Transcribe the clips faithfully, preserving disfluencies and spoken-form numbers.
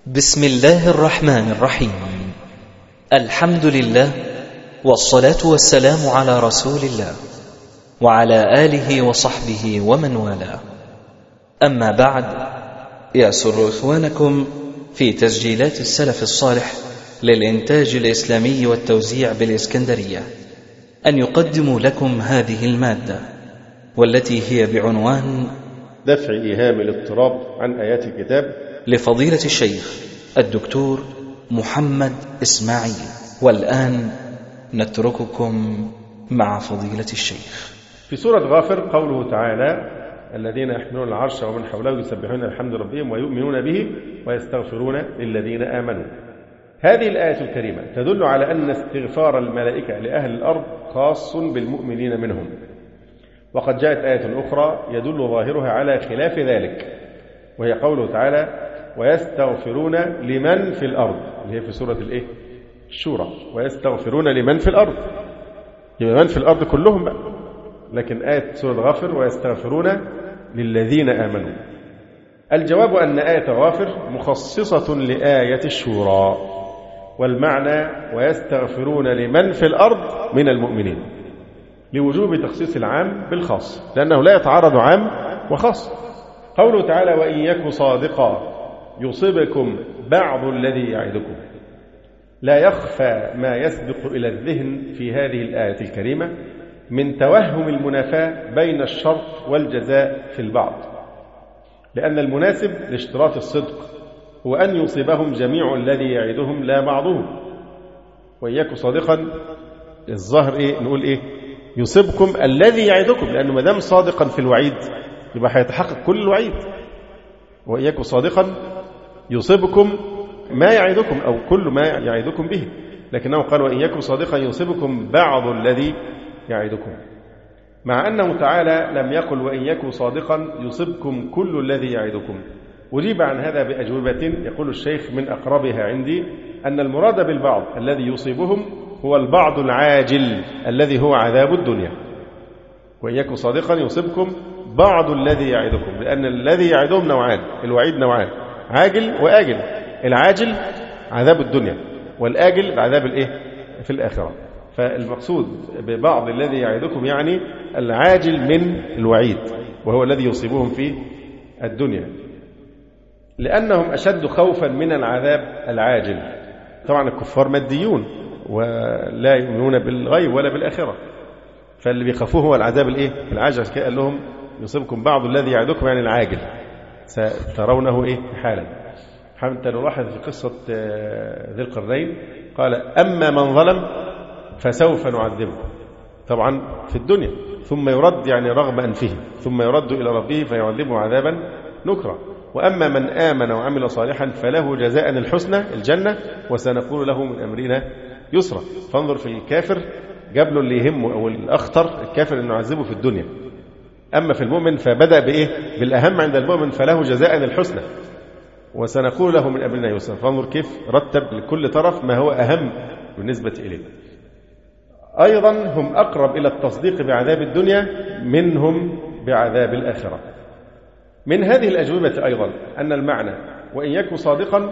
بسم الله الرحمن الرحيم. الحمد لله، والصلاة والسلام على رسول الله وعلى آله وصحبه ومن والاه. أما بعد، يسر إخوانكم في تسجيلات السلف الصالح للإنتاج الإسلامي والتوزيع بالإسكندرية أن يقدموا لكم هذه المادة، والتي هي بعنوان دفع إيهام الاضطراب عن آيات الكتاب لفضيلة الشيخ الدكتور محمد إسماعيل. والآن نترككم مع فضيلة الشيخ. في سورة غافر قوله تعالى: الذين يحملون العرش ومن حوله يسبحون الحمد ربهم ويؤمنون به ويستغفرون للذين آمنوا. هذه الآية الكريمة تدل على أن استغفار الملائكة لأهل الأرض خاص بالمؤمنين منهم، وقد جاءت آية أخرى يدل ظاهرها على خلاف ذلك، وهي قوله تعالى: ويستغفرون لمن في الأرض، اللي هي في سورة الإيه؟ الشورى. ويستغفرون لمن في الأرض، يبقى من في الأرض كلهم بقى. لكن آية سورة غافر ويستغفرون للذين آمنوا. الجواب أن آية غافر مخصصة لآية الشورى، والمعنى ويستغفرون لمن في الأرض من المؤمنين، لوجوب تخصيص العام بالخاص، لأنه لا يتعارض عام وخاص. قوله تعالى: وإن يك صادقا يصبكم بعض الذي يعدكم. لا يخفى ما يسبق إلى الذهن في هذه الآية الكريمة من توهم المنافاة بين الشرط والجزاء في البعض، لأن المناسب لاشتراط الصدق هو أن يصيبهم جميع الذي يعدهم لا بعضهم. وإن يك صادقا، الظاهر إيه؟ نقول إيه؟ يصيبكم الذي يعدكم، لأنه ما دام صادقا في الوعيد يبقى هيتحقق كل الوعيد. وإن يك صادقا يصيبكم ما يعدكم، أو كل ما يعدكم به، لكنه قال: وإن يك صادقا يصيبكم بعض الذي يعدكم، مع أنه تعالى لم يقل وإن يك صادقا يصيبكم كل الذي يعدكم. أجيب عن هذا بأجوبة. يقول الشيخ: من أقربها عندي أن المراد بالبعض الذي يصيبهم هو البعض العاجل الذي هو عذاب الدنيا. وإن يك صادقا يصيبكم بعض الذي يعدكم، لأن الذي يعدهم نوعان، الوعيد نوعان: عاجل وآجل. العاجل عذاب الدنيا، والآجل العذاب الإيه؟ في الآخرة. فالمقصود ببعض الذي يعدكم يعني العاجل من الوعيد، وهو الذي يصيبهم في الدنيا، لأنهم أشد خوفا من العذاب العاجل. طبعا الكفار ماديون ولا يؤمنون بالغيب ولا بالآخرة، فاللي بيخافوه هو العذاب الإيه؟ العاجل. قال لهم: يصيبكم بعض الذي يعدكم يعني العاجل، سترونه إيه؟ حالا. حتى نلاحظ في قصة ذي القرنين قال: أما من ظلم فسوف نعذبه، طبعا في الدنيا، ثم يرد يعني رغم أنفه، ثم يرد إلى ربه فيعذبه عذابا نكرا. وأما من آمن وعمل صالحا فله جزاء الحسنى الجنة وسنقول له من أمرنا يسرا. فانظر في الكافر، جاب له اللي يهمه أو الأخطر، الكافر أنه يعذبه في الدنيا. أما في المؤمن فبدأ بإيه؟ بالأهم عند المؤمن: فله جزاء الحسنى وسنقول له من أمرنا يسرا. فانظر كيف رتب لكل طرف ما هو أهم بالنسبة إليه. أيضا هم أقرب إلى التصديق بعذاب الدنيا منهم بعذاب الآخرة. من هذه الأجوبة أيضا أن المعنى وإن يك صادقا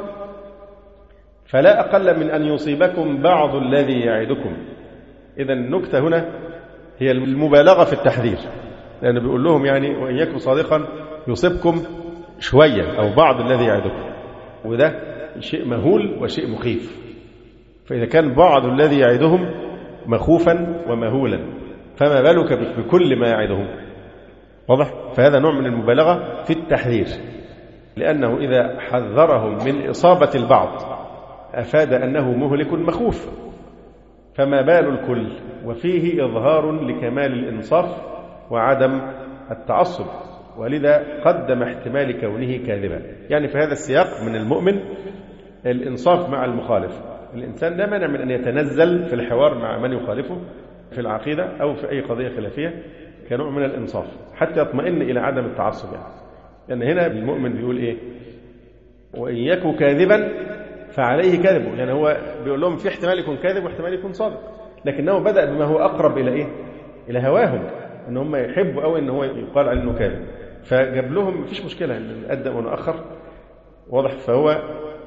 فلا أقل من أن يصيبكم بعض الذي يعدكم. إذا النكتة هنا هي المبالغة في التحذير، لأنه بيقول لهم يعني وإن يك صادقا يصيبكم شوية أو بعض الذي يعدكم، وده شيء مهول وشيء مخيف. فإذا كان بعض الذي يعدهم مخوفا ومهولا، فما بالك بكل ما يعدهم؟ واضح؟ فهذا نوع من المبالغة في التحذير، لأنه إذا حذرهم من إصابة البعض أفاد أنه مهلك مخوف، فما بال الكل؟ وفيه إظهار لكمال الإنصاف وعدم التعصب، ولذا قدم احتمال كونه كاذبا. يعني في هذا السياق من المؤمن الإنصاف مع المخالف. الإنسان لا مانع من أن يتنزل في الحوار مع من يخالفه في العقيدة أو في أي قضية خلافية كنوع من الإنصاف، حتى يطمئن إلى عدم التعصب. يعني لأن هنا المؤمن بيقول إيه؟ وإن يكن كاذبا فعليه كذبه. يعني هو بيقول لهم في احتمال يكون كاذب واحتمال يكون صادق، لكنه بدأ بما هو أقرب إلى إيه؟ إلى هواهم، إن هم يحبوا أو إن هو يقال عنه كاذب، فجاب لهم مفيش مشكلة إن نقدم ونأخر. واضح؟ فهو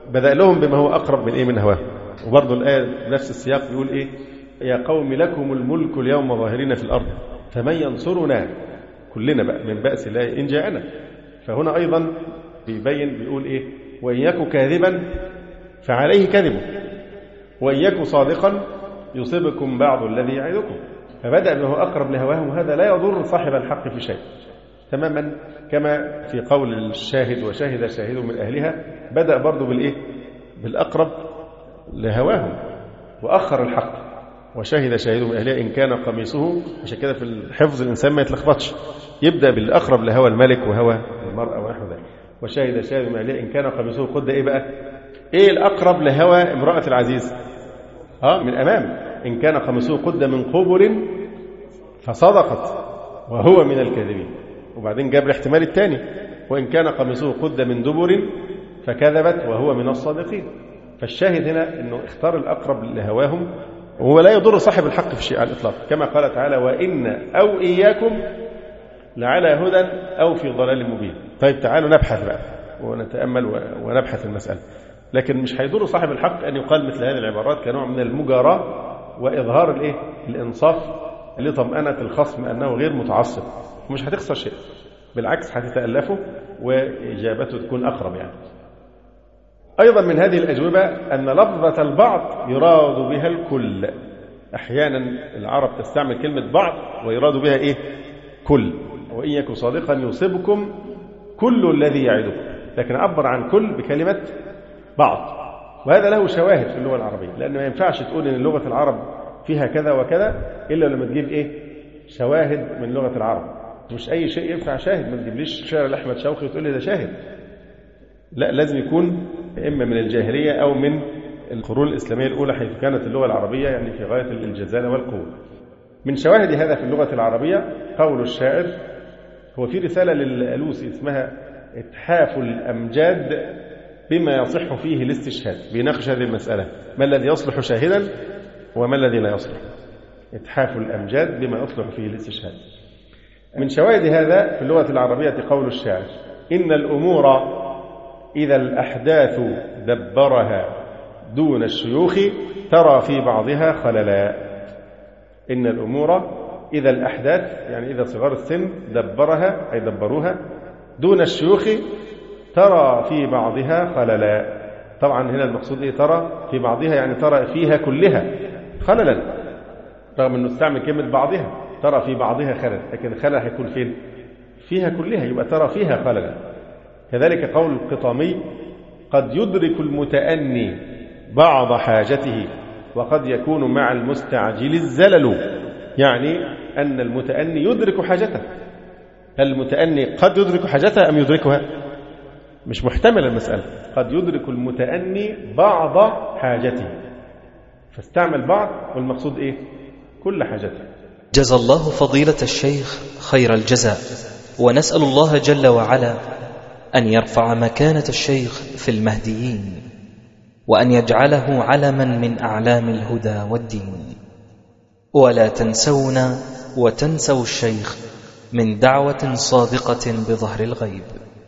بدأ لهم بما هو أقرب من إيه من هواه. وبرضه الآية نفس السياق بيقول إيه يا قوم لكم الملك اليوم ظاهرين في الأرض فمن ينصرنا كلنا بقى من بأس الله إن جاءنا. فهنا أيضا بيبين بيقول إيه وإن يكن كاذبا فعليه كذبه وإن يكن صادقا يصيبكم بعض الذي يعدكم. فبدأ بما هو أقرب لهواهم وهذا لا يضر صاحب الحق في شيء تماما كما في قول الشاهد وشاهد شاهد من أهلها بدأ برضو بالإيه بالأقرب لهواهم وأخر الحق وشاهد شاهد من أهلها إن كان قميصه. عشان كده في الحفظ الإنسان ما يتلخبطش يبدأ بالأقرب لهوى الملك وهوى المرأة ونحو ذلك. وشاهد شاهد من أهلها إن كان قميصه قد إيه بقى إيه الأقرب لهوى امرأة العزيز ها من أمام إن كان قميصه قد من قبل فصدقت وهو من الكاذبين. وبعدين جاب الاحتمال الثاني وإن كان قميصه قد من دبر فكذبت وهو من الصادقين. فالشاهد هنا أنه اختار الأقرب لهواهم وهو لا يضر صاحب الحق في شيء على الإطلاق كما قال تعالى وإن أو إياكم لعلى هدى أو في ضلال مبين. طيب تعالوا نبحث بقى ونتأمل ونبحث المسألة. لكن مش هيضر صاحب الحق أن يقال مثل هذه العبارات كنوع من المجاراة وإظهار الإيه الإنصاف لطمأنة الخصم أنه غير متعصب. مش هتخسر شيء بالعكس هتتألفه وإجابته تكون أقرب. يعني أيضا من هذه الأجوبة أن لفظة البعض يراد بها الكل. أحيانا العرب تستعمل كلمة بعض ويراد بها إيه كل. وإن يكن صادقا يصيبكم كل الذي يعدكم لكن عبر عن كل بكلمة بعض. وهذا له شواهد في اللغة العربية لأنه ما ينفعش تقول إن لغة العرب فيها كذا وكذا إلا لما تجيب إيه شواهد من لغة العرب. مش أي شيء ينفع شاهد. ما تجيبليش شعر لأحمد شوقي وتقول لي ده شاهد. لا لازم يكون إما من الجاهلية أو من القرون الإسلامية الأولى حيث كانت اللغة العربية يعني في غاية الجزالة والقوة. من شواهد هذا في اللغة العربية قول الشاعر. هو في رسالة للألوسي اسمها إتحاف الأمجاد بما يصح فيه الاستشهاد. بيناقش هذه المسألة ما الذي يصلح شاهدا وما الذي لا يصلح. إتحاف الأمجاد بما يصلح فيه الاستشهاد. من شواهد هذا في اللغة العربية قول الشاعر إن الأمور إذا الأحداث دبرها دون الشيوخ ترى في بعضها خللا. إن الأمور إذا الأحداث يعني إذا صغار السن دبرها أي دبروها دون الشيوخ ترى في بعضها خللا. طبعا هنا المقصود إيه ترى في بعضها يعني ترى فيها كلها خللا رغم أنه استعمل كلمة بعضها ترى في بعضها خلل لكن خلل هيكون فين فيها كلها يبقى ترى فيها خللا. كذلك قول القطامي قد يدرك المتأني بعض حاجته وقد يكون مع المستعجل الزلل. يعني أن المتأني يدرك حاجته. المتأني قد يدرك حاجته أم يدركها مش محتمل المسألة. قد يدرك المتأني بعض حاجته فاستعمل بعض والمقصود إيه كل حاجته. جزى الله فضيلة الشيخ خير الجزاء ونسأل الله جل وعلا أن يرفع مكانة الشيخ في المهديين وأن يجعله علما من أعلام الهدى والدين. ولا تنسونا وتنسوا الشيخ من دعوة صادقة بظهر الغيب.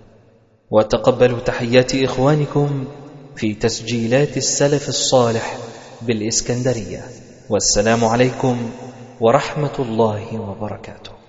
وتقبلوا تحيات إخوانكم في تسجيلات السلف الصالح بالإسكندرية. والسلام عليكم ورحمة الله وبركاته.